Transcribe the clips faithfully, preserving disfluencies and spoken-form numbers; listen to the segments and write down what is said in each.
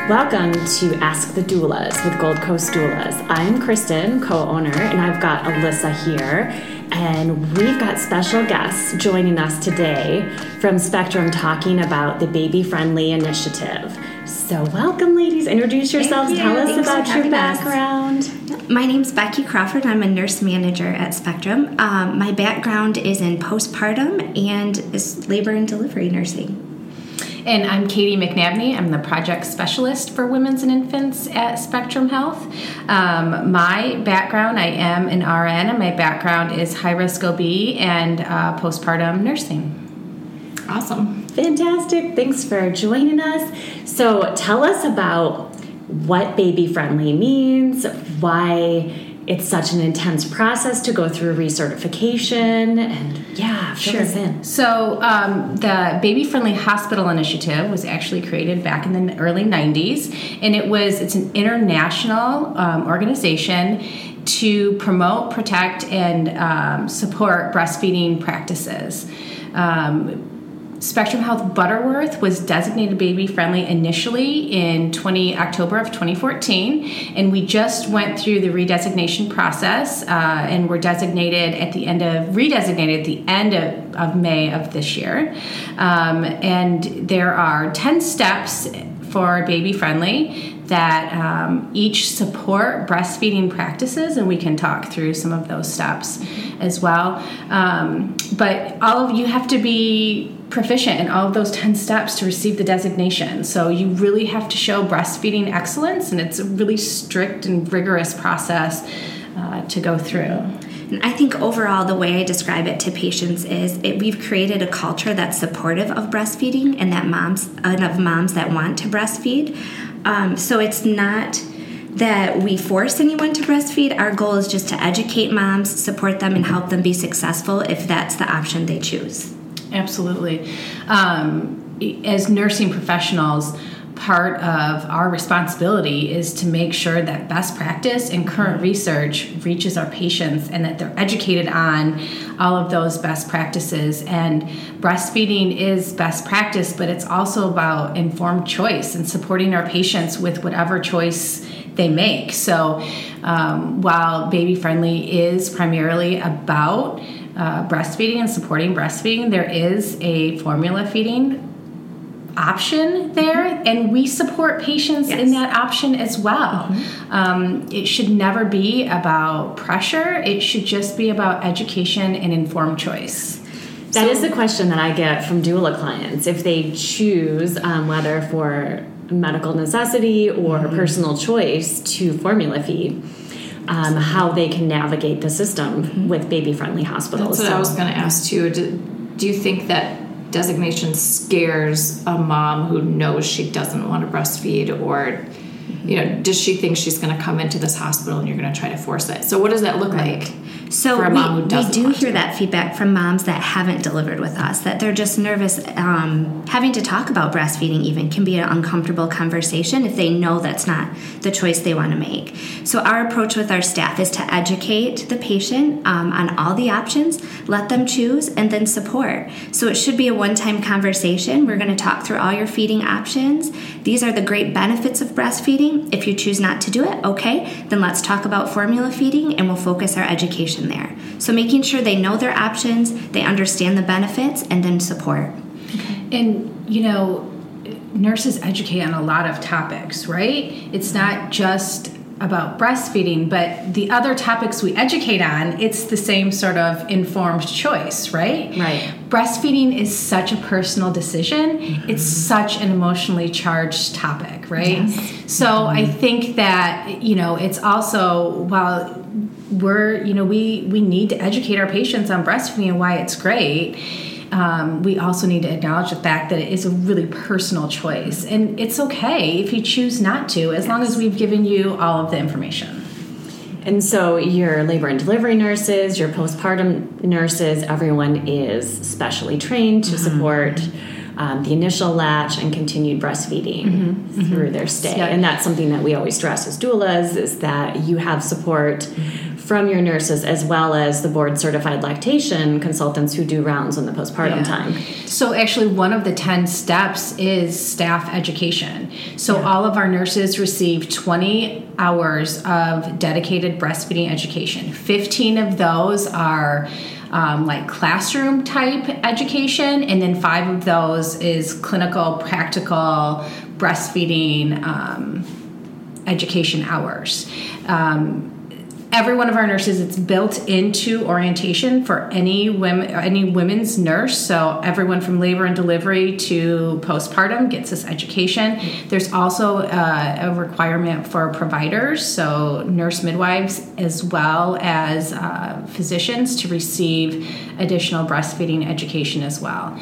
Welcome to Ask the Doulas with Gold Coast Doulas. I'm Kristen, co-owner, and I've got Alyssa here. And we've got special guests joining us today from Spectrum talking about the Baby Friendly Initiative. So welcome, ladies. Introduce yourselves. Thank you. Tell us Thanks about your background. Us. My name's Becky Crawford. I'm a nurse manager at Spectrum. Um, my background is in postpartum and is labor and delivery nursing. And I'm Katie McNabney. I'm the project specialist for women's and infants at Spectrum Health. Um, my background, I am an R N, and my background is high-risk O B and uh, postpartum nursing. Awesome. Fantastic. Thanks for joining us. So tell us about what baby-friendly means, why it's such an intense process to go through recertification, and yeah, fill sure. us in. So um, the Baby Friendly Hospital Initiative was actually created back in the early nineties, and it was it's an international um, organization to promote, protect, and um, support breastfeeding practices. Um, Spectrum Health Butterworth was designated baby-friendly initially in twenty October of twenty fourteen, and we just went through the redesignation process, uh, and were designated at the end of redesignated at the end of, of May of this year. Um, and there are ten steps for baby-friendly that um, each support breastfeeding practices, and we can talk through some of those steps as well. Um, but all of you have to be proficient in all of those ten steps to receive the designation. So you really have to show breastfeeding excellence, and it's a really strict and rigorous process uh, to go through. And I think overall the way I describe it to patients is it, we've created a culture that's supportive of breastfeeding and that moms and of moms that want to breastfeed. Um, so it's not that we force anyone to breastfeed. Our goal is just to educate moms, support them, and help them be successful if that's the option they choose. Absolutely. Um, as nursing professionals, part of our responsibility is to make sure that best practice and current research reaches our patients and that they're educated on all of those best practices. And breastfeeding is best practice, but it's also about informed choice and supporting our patients with whatever choice they make. So um, while Baby Friendly is primarily about uh, breastfeeding and supporting breastfeeding, there is a formula feeding option there, and we support patients yes. in that option as well. Mm-hmm. Um, it should never be about pressure. It should just be about education and informed choice. That so, is a question that I get from doula clients. If they choose, um, whether for medical necessity or mm-hmm. personal choice, to formula feed, um, how they can navigate the system mm-hmm. with baby-friendly hospitals. That's what so, I was going to ask too. Do, do you think that designation scares a mom who knows she doesn't want to breastfeed, or you know, does she think she's going to come into this hospital and you're going to try to force it? So what does that look right. like? So for a mom we, who doesn't we do want hear to? that feedback from moms that haven't delivered with us, that they're just nervous. Um, having to talk about breastfeeding even can be an uncomfortable conversation if they know that's not the choice they want to make. So our approach with our staff is to educate the patient um, on all the options, let them choose, and then support. So it should be a one-time conversation. We're going to talk through all your feeding options. These are the great benefits of breastfeeding. If you choose not to do it, okay, then let's talk about formula feeding, and we'll focus our education there. So making sure they know their options, they understand the benefits, and then support. Okay. And, you know, nurses educate on a lot of topics, right? It's not just about breastfeeding, but the other topics we educate on, it's the same sort of informed choice, right? Right. Breastfeeding is such a personal decision. Mm-hmm. It's such an emotionally charged topic, right? Yes. So mm-hmm. I think that, you know, it's also, while we're, you know, we, we need to educate our patients on breastfeeding and why it's great, Um, we also need to acknowledge the fact that it is a really personal choice. And it's okay if you choose not to, as yes. long as we've given you all of the information. And so your labor and delivery nurses, your postpartum nurses, everyone is specially trained to mm-hmm. support um, the initial latch and continued breastfeeding mm-hmm. through mm-hmm. their stay. Yeah. And that's something that we always stress as doulas, is that you have support mm-hmm. from your nurses as well as the board certified lactation consultants who do rounds in the postpartum yeah. time. So actually one of the ten steps is staff education. So yeah. all of our nurses receive twenty hours of dedicated breastfeeding education. fifteen of those are um, like classroom type education, and then five of those is clinical, practical breastfeeding um, education hours. Um, Every one of our nurses, it's built into orientation for any women, any women's nurse. So everyone from labor and delivery to postpartum gets this education. There's also uh, a requirement for providers, so nurse midwives as well as uh, physicians, to receive additional breastfeeding education as well.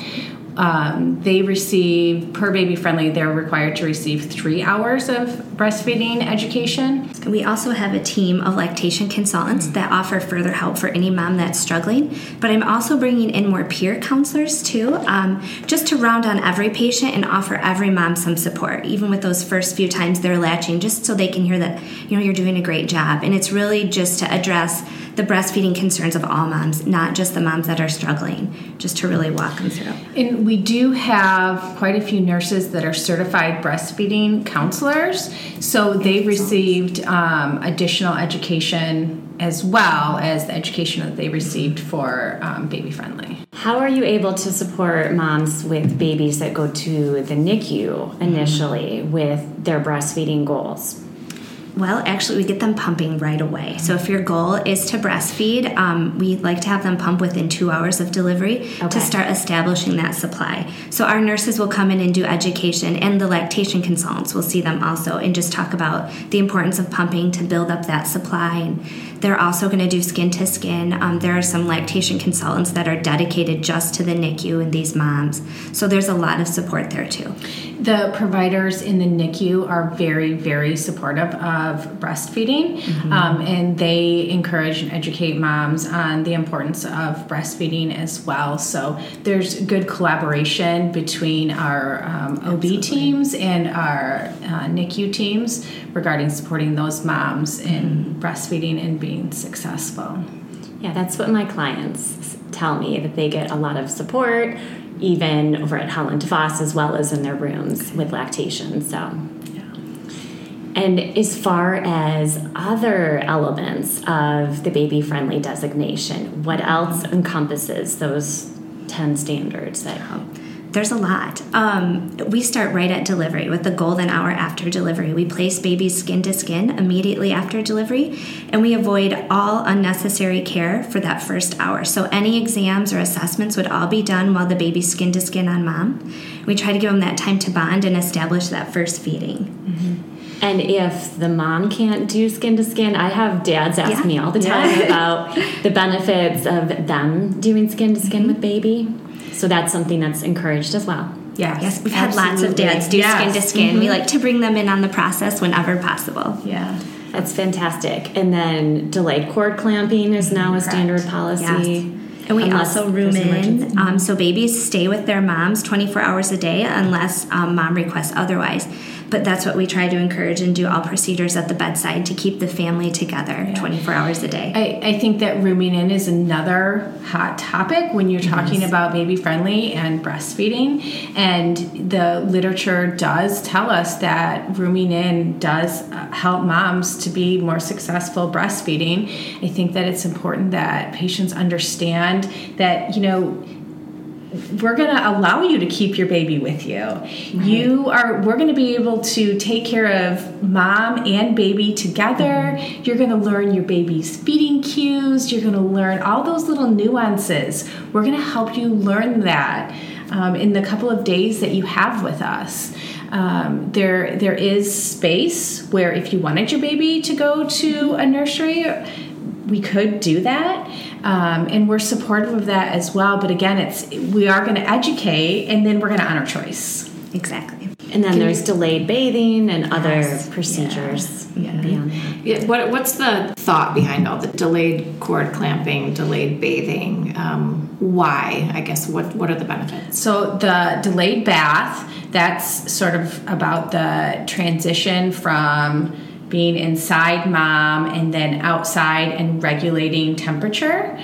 Um, they receive, per Baby Friendly, they're required to receive three hours of breastfeeding education. We also have a team of lactation consultants that offer further help for any mom that's struggling, but I'm also bringing in more peer counselors too, um, just to round on every patient and offer every mom some support, even with those first few times they're latching, just so they can hear that, you know, you're doing a great job. And it's really just to address the breastfeeding concerns of all moms, not just the moms that are struggling, just to really walk them through. And we do have quite a few nurses that are certified breastfeeding counselors, so they received um, additional education as well as the education that they received for um, Baby Friendly. How are you able to support moms with babies that go to the N I C U initially mm-hmm. with their breastfeeding goals? Well, actually, we get them pumping right away. So if your goal is to breastfeed, um, we like to have them pump within two hours of delivery okay. to start establishing that supply. So our nurses will come in and do education, and the lactation consultants will see them also and just talk about the importance of pumping to build up that supply. And they're also going to do skin to skin. Um, there are some lactation consultants that are dedicated just to the N I C U and these moms. So there's a lot of support there too. The providers in the N I C U are very, very supportive of breastfeeding, mm-hmm. um, and they encourage and educate moms on the importance of breastfeeding as well. So there's good collaboration between our um, O B teams and our uh, N I C U teams regarding supporting those moms in mm-hmm. breastfeeding and being successful. Yeah, that's what my clients tell me, that they get a lot of support, even over at Helen DeVos as well as in their rooms with lactation. So, yeah. And as far as other elements of the Baby Friendly designation, what else encompasses those ten standards that help? There's a lot. Um, we start right at delivery with the golden hour after delivery. We place babies skin to skin immediately after delivery, and we avoid all unnecessary care for that first hour. So any exams or assessments would all be done while the baby's skin to skin on mom. We try to give them that time to bond and establish that first feeding. Mm-hmm. And if the mom can't do skin to skin, I have dads ask yeah. me all the time yeah. about the benefits of them doing skin to skin mm-hmm. with baby. So that's something that's encouraged as well. Yes, yes we've had lots of dads do yes. skin to skin. Mm-hmm. We like to bring them in on the process whenever possible. Yeah. That's fantastic. And then delayed cord clamping is now a Correct. standard policy. Yes. And we unless also room in, um, so babies stay with their moms twenty-four hours a day unless um, mom requests otherwise. But that's what we try to encourage and do all procedures at the bedside to keep the family together yeah. twenty-four hours a day. I, I think that rooming in is another hot topic when you're talking yes. about Baby Friendly and breastfeeding. And the literature does tell us that rooming in does help moms to be more successful breastfeeding. I think that it's important that patients understand that, you know, we're going to allow you to keep your baby with you. Mm-hmm. You are, we're going to be able to take care of mom and baby together. Mm-hmm. You're going to learn your baby's feeding cues. You're going to learn all those little nuances. We're going to help you learn that um, in the couple of days that you have with us. Um, there, there is space where if you wanted your baby to go to a nursery, we could do that, um, and we're supportive of that as well. But again, it's we are going to educate, and then we're going to honor choice. Exactly. And then Can there's you- delayed bathing and other Yes. procedures Yeah. Yeah. beyond that. Yeah, what, what's the thought behind all the delayed cord clamping, delayed bathing? Um, why? I guess what what are the benefits? So the delayed bath, that's sort of about the transition from being inside mom and then outside and regulating temperature.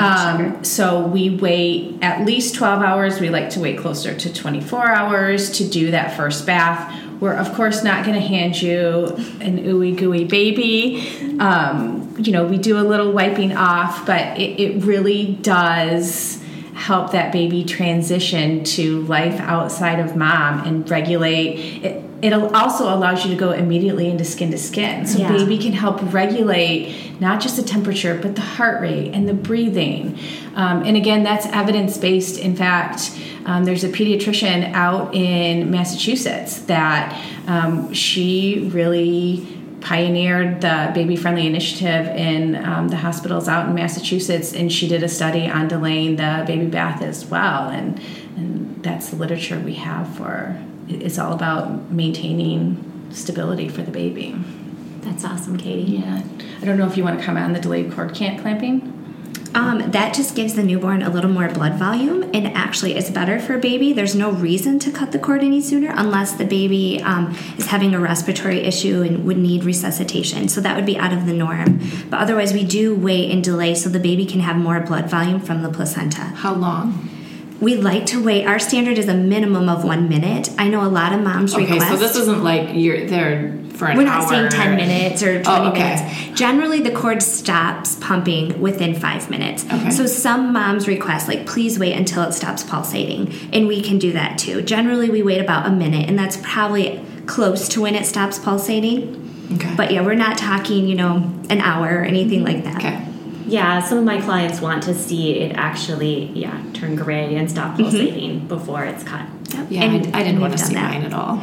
Um, so we wait at least twelve hours. We like to wait closer to twenty-four hours to do that first bath. We're, of course, not going to hand you an ooey gooey baby. Um, you know, we do a little wiping off, but it, it really does help that baby transition to life outside of mom and regulate. It, it also allows you to go immediately into skin to skin. So Yeah. baby can help regulate not just the temperature, but the heart rate and the breathing. Um, and again, that's evidence-based. In fact, um, there's a pediatrician out in Massachusetts that um, she really pioneered the baby-friendly initiative in um, the hospitals out in Massachusetts, and she did a study on delaying the baby bath as well. And, and that's the literature we have for. It's all about maintaining stability for the baby. That's awesome, Katie. Yeah. I don't know if you want to comment on the delayed cord can't clamping. Um, that just gives the newborn a little more blood volume, and actually it's better for a baby. There's no reason to cut the cord any sooner unless the baby um, is having a respiratory issue and would need resuscitation. So that would be out of the norm. But otherwise, we do wait and delay so the baby can have more blood volume from the placenta. How long? We like to wait. Our standard is a minimum of one minute. I know a lot of moms Okay, request. so this isn't like you're there for an We're not hour. saying ten minutes or twenty Oh, okay. minutes. Generally, the cord stops pumping within five minutes. Okay. So some moms request, like, please wait until it stops pulsating. And we can do that too. Generally, we wait about a minute, and that's probably close to when it stops pulsating. Okay. But yeah, we're not talking, you know, an hour or anything like that. Okay. Yeah, some of my clients want to see it actually, yeah, turn gray and stop pulsating before it's cut. Yep. Yeah, And I, I didn't we've want to done see that. mine at all.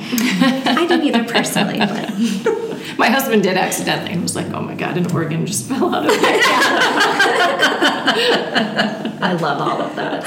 I didn't either personally, but My husband did accidentally and was like, oh my God, an organ just fell out of it. I love all of that.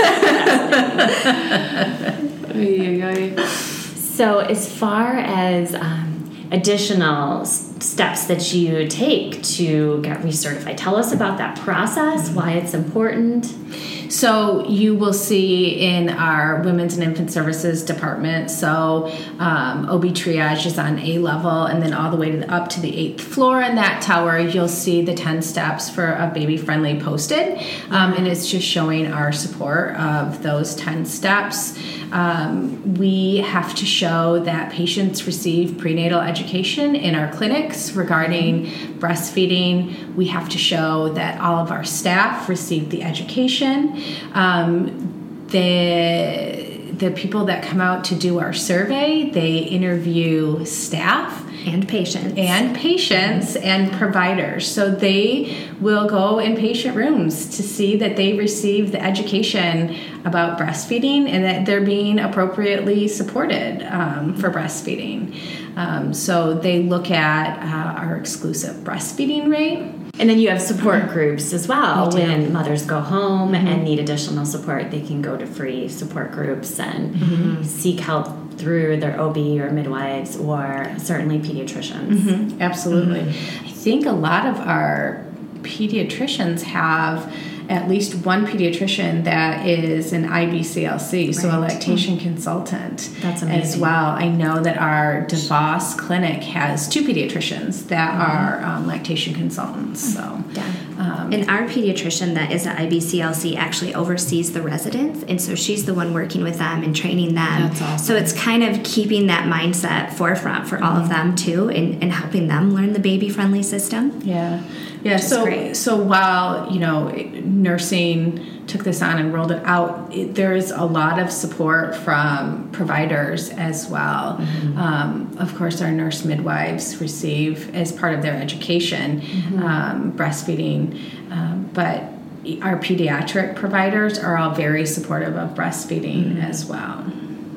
Ay, ay, ay. So, as far as um, additional s- steps that you take to get recertified, tell us about that process, why it's important. So you will see in our Women's and Infant Services department, so um, O B triage is on A level, and then all the way to the, up to the eighth floor in that tower, you'll see the ten steps for a baby-friendly posted, um, and it's just showing our support of those ten steps. Um, we have to show that patients receive prenatal education in our clinics regarding breastfeeding. We have to show that all of our staff receive the education. Um, the the people that come out to do our survey, they interview staff and patients. and patients and providers. So they will go in patient rooms to see that they receive the education about breastfeeding and that they're being appropriately supported um, for breastfeeding. Um, so they look at uh, our exclusive breastfeeding rate. And then you have support groups as well. We do. When mothers go home and need additional support, they can go to free support groups and seek help through their O B or midwives or certainly pediatricians. Mm-hmm. Absolutely. I think a lot of our pediatricians have at least one pediatrician that is an I B C L C, so a Right. lactation consultant. That's as amazing. well. I know that our DeVos clinic has two pediatricians that are um, lactation consultants. So, Yeah. um, And our pediatrician that is at I B C L C actually oversees the residents, and so she's the one working with them and training them. That's awesome. So it's kind of keeping that mindset forefront for all of them too, and, and helping them learn the baby-friendly system. yeah, yeah. is So, great. so while you know nursing took this on and rolled it out, it, there is a lot of support from providers as well. Mm-hmm. Um, of course, our nurse midwives receive as part of their education Mm-hmm. um, breastfeeding, um, but our pediatric providers are all very supportive of breastfeeding Mm-hmm. as well.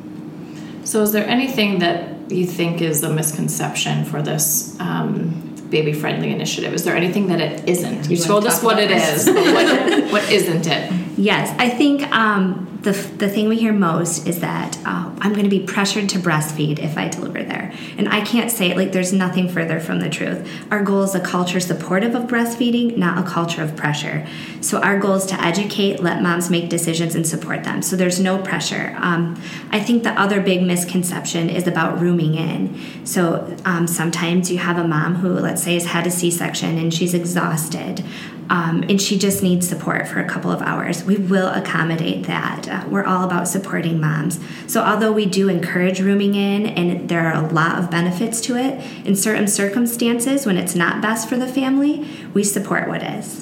So is there anything that you think is a misconception for this um, baby-friendly initiative? Is there anything that it isn't? You You told wanna us talk what about it this? is, but what, what isn't it? Yes, I think um, the the thing we hear most is that uh, I'm going to be pressured to breastfeed if I deliver there. And I can't say it, like there's nothing further from the truth. Our goal is a culture supportive of breastfeeding, not a culture of pressure. So our goal is to educate, let moms make decisions, and support them. So there's no pressure. Um, I think the other big misconception is about rooming in. So um, sometimes you have a mom who, let's say, has had a C-section and she's exhausted. Um, and she just needs support for a couple of hours. We will accommodate that. Uh, we're all about supporting moms. So although we do encourage rooming in, and there are a lot of benefits to it, in certain circumstances when it's not best for the family, we support what is.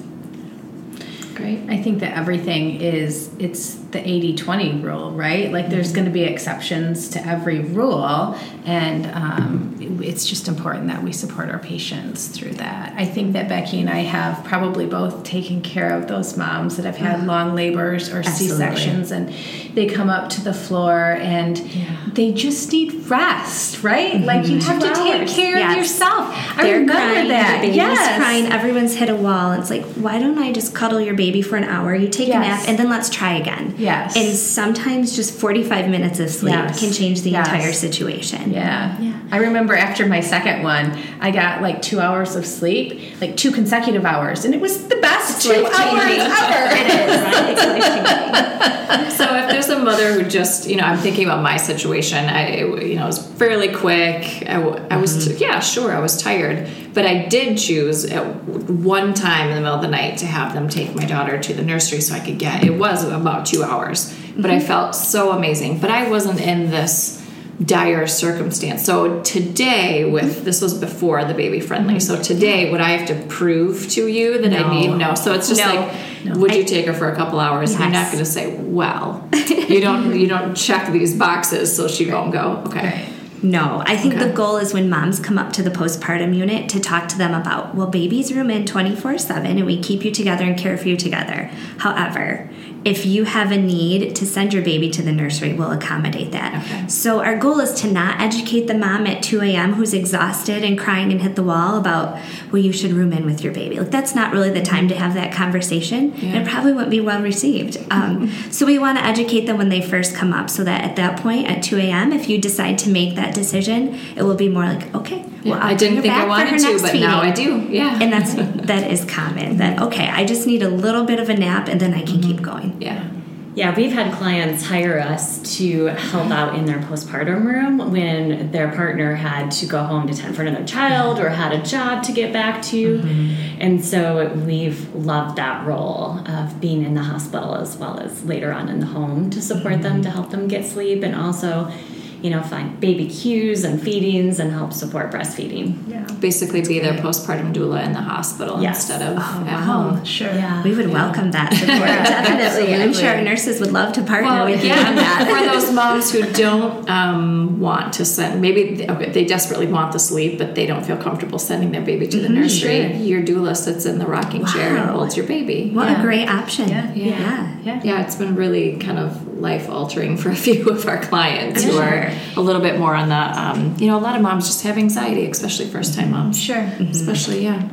Great. I think that everything is, it's the eighty twenty rule, right? Like there's going to be exceptions to every rule, and um, it's just important that we support our patients through that. I think that Becky and I have probably both taken care of those moms that have had mm-hmm. long labors or Absolutely. C-sections, and they come up to the floor and yeah. they just need rest, right? Mm-hmm. Like you have Two to take hours. care yes. of yourself. I They're remember crying, that. The baby's yes. crying, everyone's hit a wall. It's like, why don't I just cuddle your baby for an hour? You take yes. a nap, and then let's try again. Yes. And sometimes just forty-five minutes of sleep yes. can change the yes. entire situation. Yeah. yeah. I remember after my second one, I got like two hours of sleep, like two consecutive hours, and it was the best two hours ever. It is, right? It's life-changing. So if there's a mother who just, you know, I'm thinking about my situation, I, you know, it was fairly quick. I, I was, mm-hmm. yeah, sure, I was tired, but I did choose at one time in the middle of the night to have them take my daughter to the nursery so I could get, it was about two hours, mm-hmm. but I felt so amazing. But I wasn't in this dire circumstance. So today with, this was before the baby friendly. Mm-hmm. So today, would I have to prove to you that no. I need? No. So it's just no. like, no. would I, you take her for a couple hours? Yes. I'm not going to say, well, you don't, you don't check these boxes, so she won't go. Okay. Right. No, I think okay. the goal is when moms come up to the postpartum unit to talk to them about, well, babies room in twenty-four seven and we keep you together and care for you together. However, if you have a need to send your baby to the nursery, we'll accommodate that. Okay. So our goal is to not educate the mom at two a.m. who's exhausted and crying and hit the wall about, well, you should room in with your baby. Like that's not really the time to have that conversation. Yeah. And it probably wouldn't be well received. Um, so we want to educate them when they first come up so that at that point at two a.m., if you decide to make that decision, it will be more like, okay, yeah, well, I'll I didn't think I wanted to, but feeding. now I do. Yeah. And that's that is common. That, okay, I just need a little bit of a nap and then I can mm-hmm. keep going. Yeah. Yeah, we've had clients hire us to help out in their postpartum room when their partner had to go home to tend for another child or had a job to get back to. Mm-hmm. And so we've loved that role of being in the hospital as well as later on in the home to support mm-hmm. them, to help them get sleep, and also, you know, find baby cues and feedings and help support breastfeeding. Yeah. Basically be their postpartum doula in the hospital yes. instead of oh, at wow. home. Sure. Yeah. We would yeah. welcome that support. Definitely. I'm sure our nurses would love to partner well, with you yeah. on that. For those moms who don't um, want to send, maybe they, okay, they desperately want the sleep, but they don't feel comfortable sending their baby to the mm-hmm, nursery. Sure. Your doula sits in the rocking wow. chair and holds your baby. What yeah. a great option. Yeah. Yeah. Yeah. yeah. Yeah, it's been really kind of life-altering for a few of our clients I'm who sure. are a little bit more on the, um, you know, a lot of moms just have anxiety, especially first-time moms. Sure. Mm-hmm. Especially, yeah.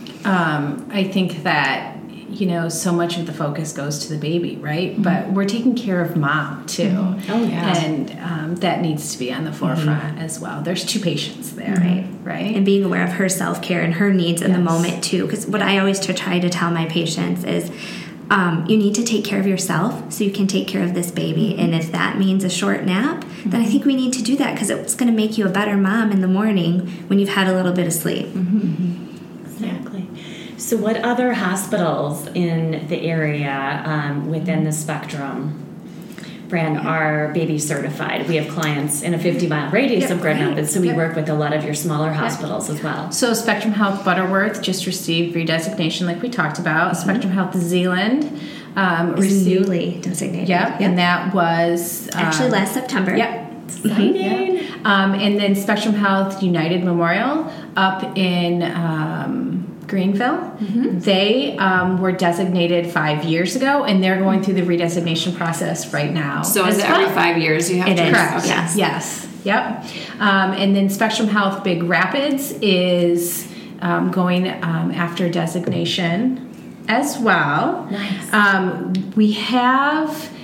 Um, I think that, you know, so much of the focus goes to the baby, right? Mm-hmm. But we're taking care of mom, too. Mm-hmm. Oh, yeah. And um, that needs to be on the forefront mm-hmm. as well. There's two patients there, mm-hmm. right? Right? And being aware of her self-care and her needs in yes. the moment, too. Because what I always try to tell my patients is, Um, you need to take care of yourself so you can take care of this baby. Mm-hmm. And if that means a short nap, mm-hmm. then I think we need to do that because it's going to make you a better mom in the morning when you've had a little bit of sleep. Mm-hmm. Mm-hmm. Exactly. So what other hospitals in the area um, within the spectrum, Fran, are baby certified? We have clients in a fifty mile radius yep, of Grand Rapids, right. so we yep. work with a lot of your smaller hospitals yep. as well. So Spectrum Health Butterworth just received redesignation like we talked about. Mm-hmm. Spectrum Health Zealand um, received newly designated. Yep, yep, and that was... Um, actually last September. Yep. Exciting. Mm-hmm. Um, and then Spectrum Health United Memorial up in... Um, Greenville. Mm-hmm. They um, were designated five years ago, and they're going through the redesignation process right now. So is it well. every five years you have it to? Is. Correct. Okay. Yes. Yes. Yep. Um, and then Spectrum Health Big Rapids is um, going um, after designation as well. Nice. Um, we have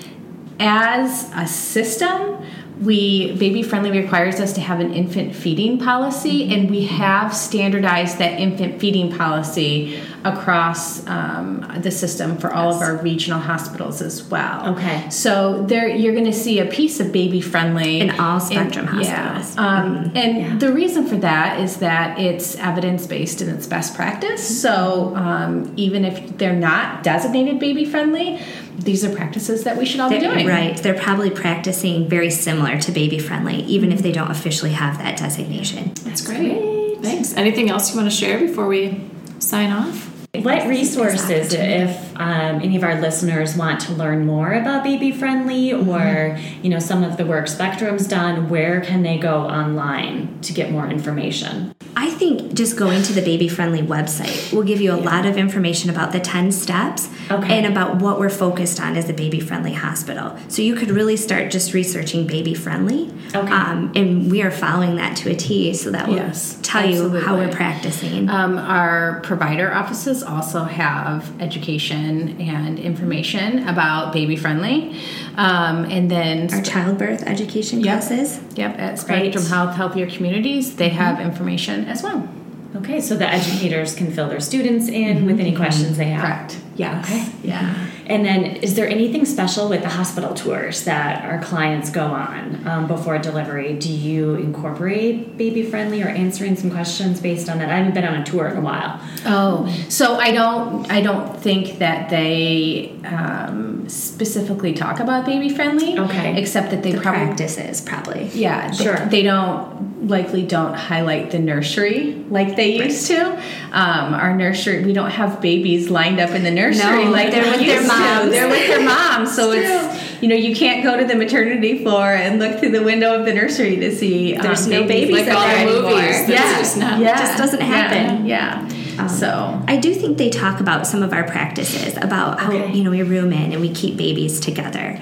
as a system, we Baby Friendly requires us to have an infant feeding policy, mm-hmm. and we have standardized that infant feeding policy across um, the system for all yes. of our regional hospitals as well. Okay. So there, you're going to see a piece of Baby Friendly in all Spectrum in, hospitals. Yeah. Um, mm-hmm. And yeah. the reason for that is that it's evidence-based and it's best practice. Mm-hmm. So um, even if they're not designated Baby Friendly, these are practices that we should all they're, be doing. Right. They're probably practicing very similar to Baby Friendly, even mm-hmm. if they don't officially have that designation. That's great. great. Thanks. Anything else you want to share before we sign off? What resources, if um, any of our listeners want to learn more about Baby Friendly, or mm-hmm. you know, some of the work Spectrum's done, where can they go online to get more information? I think just going to the Baby Friendly website will give you a yeah. lot of information about the ten steps okay. and about what we're focused on as a Baby Friendly hospital. So you could really start just researching Baby Friendly. Okay. Um, and we are following that to a T, so that will yes, tell absolutely. you how we're practicing. Um, our provider offices also have education and information about Baby Friendly. Um, and then our childbirth education yep, classes. Yep, at Spectrum Health Healthier Communities, they mm-hmm. have information as well. Okay, so the educators can fill their students in mm-hmm. with any questions they have. Correct. Yes. Okay. Yeah. And then, is there anything special with the hospital tours that our clients go on um, before delivery? Do you incorporate Baby Friendly or answering some questions based on that? I haven't been on a tour in a while. Oh, so I don't. I don't think that they um, specifically talk about Baby Friendly. Okay. Except that they the probably practices probably. Yeah. Sure. They, they don't likely don't highlight the nursery like they used right. to. Um, our nursery, we don't have babies lined up in the nursery no, like they're with their moms. They're with their moms, so it's, it's you know you can't go to the maternity floor and look through the window of the nursery to see um, there's no babies babies like all there the anymore. movies. Yeah, just not, yeah, it just doesn't happen. Yeah. yeah. Um, so I do think they talk about some of our practices about how okay. you know we room in and we keep babies together.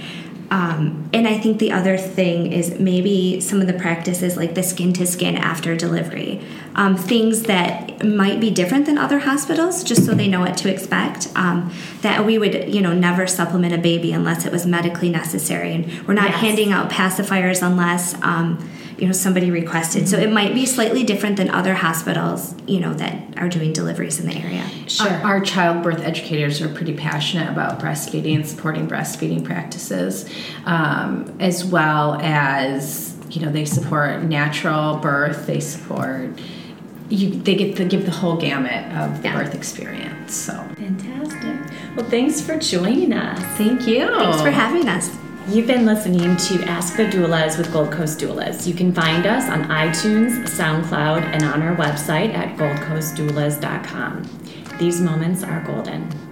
Um, and I think the other thing is maybe some of the practices like the skin to skin after delivery, um, things that might be different than other hospitals, just so they know what to expect. Um, that we would, you know, never supplement a baby unless it was medically necessary, and we're not yes. handing out pacifiers unless um, you know somebody requested. Mm-hmm. So it might be slightly different than other hospitals, you know, that are doing deliveries in the area. Sure. Our, our childbirth educators are pretty passionate about breastfeeding and supporting breastfeeding practices, um, as well as, you know, they support natural birth, they support, you, they get to give the whole gamut of the yeah. birth experience. So fantastic. Well, thanks for joining us. Thank you. Thanks for having us. You've been listening to Ask the Doulas with Gold Coast Doulas. You can find us on iTunes, SoundCloud, and on our website at gold coast doulas dot com. These moments are golden.